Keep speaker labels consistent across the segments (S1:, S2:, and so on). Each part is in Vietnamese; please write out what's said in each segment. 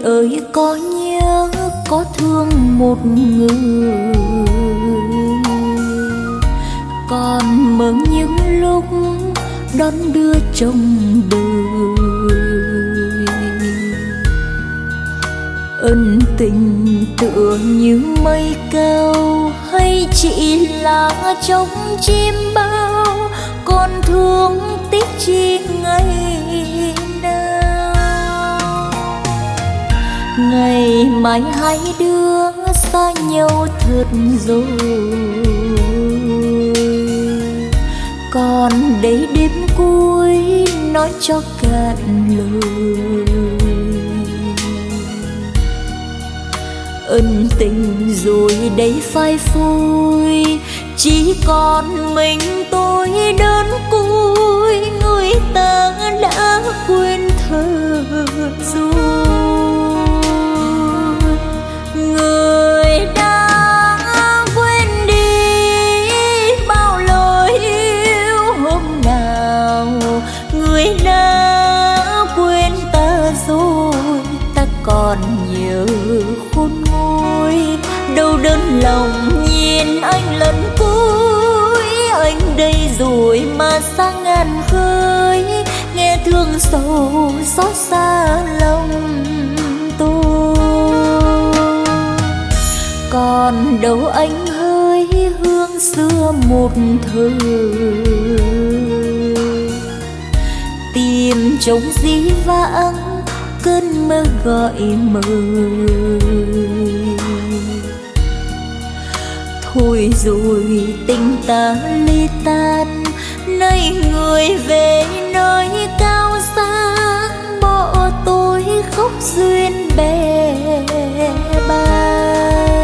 S1: ơi có nhớ có thương một người, còn mơ những lúc đón đưa trong đời. Ân tình tựa như mây cao, hay chỉ là trong chim bao, còn thương tiếc chi ngày nào. Ngày mai hai đứa xa nhau thật rồi, còn đây đêm cuối nói cho cạn lời. Ân tình rồi đây phai phôi, chỉ còn mình tôi đơn côi. Người ta đã quên thơ rồi, người đã quên đi bao lời yêu hôm nào. Người đã quên ta rồi, ta còn nhớ khôn nguôi. Đâu đớn lòng nhìn anh lần cuối, anh đây rồi mà xa ngàn khơi. Nghe thương sầu xót xa lòng tôi, còn đâu anh hỡi hương xưa một thời. Tìm trống dĩ vãng cơn mơ gọi mời, thôi rồi tình ta ly tan. Nay người về nơi cao xa, bỏ tôi khóc duyên bè bàng.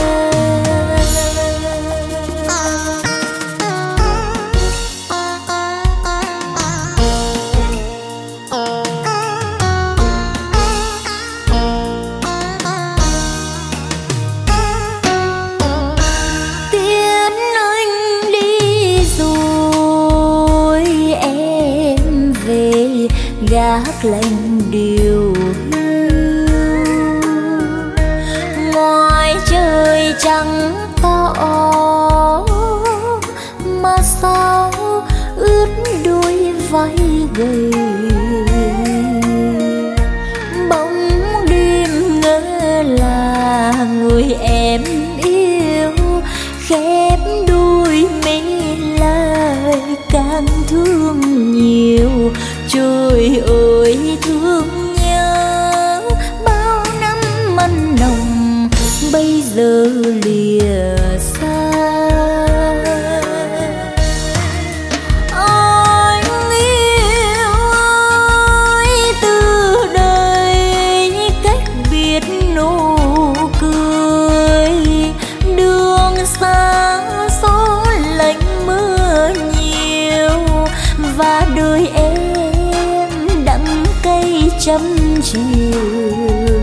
S1: Gác lạnh điều hưu, ngoài trời trắng tỏ mà sao ướt đôi vai gầy. Bóng đêm ngỡ là người em yêu, khép đôi mi lại càng thương nhiều. Trời ơi thương nhớ bao năm mặn nồng, bây giờ lìa xa. Anh yêu ơi, từ đây cách biệt nụ cười. Đường xa gió lạnh mưa nhiều, và đời em trăm chiều.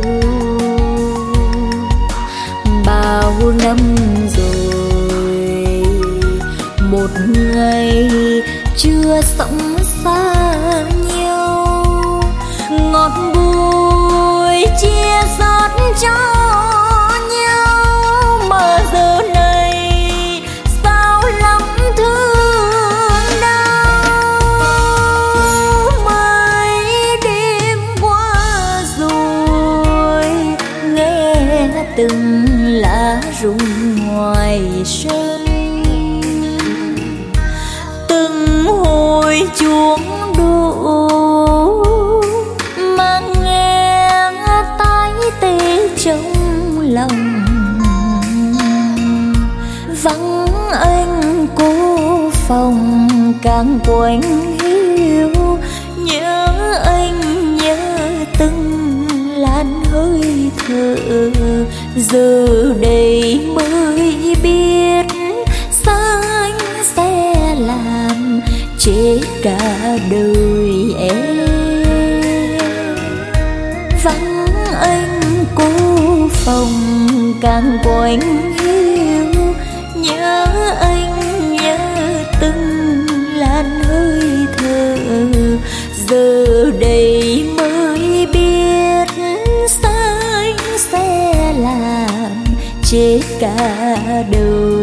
S1: Bao năm rồi một ngày chưa sống xa nhau, ngọt bùi chia rót cho nhau. Mà giờ này sao lắm thương đau, mấy đêm qua rồi nghe từng lá rụng ngoài sân, từng hồi chuông đổ mà nghe tai tê trong lòng. Vắng anh cô phòng càng quạnh hiu, nhớ anh nhớ từng làn hơi thở. Giờ đây mới biết sao anh sẽ làm chết cả đời em. Vắng anh cô phòng càng quạnh hiu, nhớ anh nhớ từng làn hơi thở. Giờ đây mới biết sao anh chết cả đời.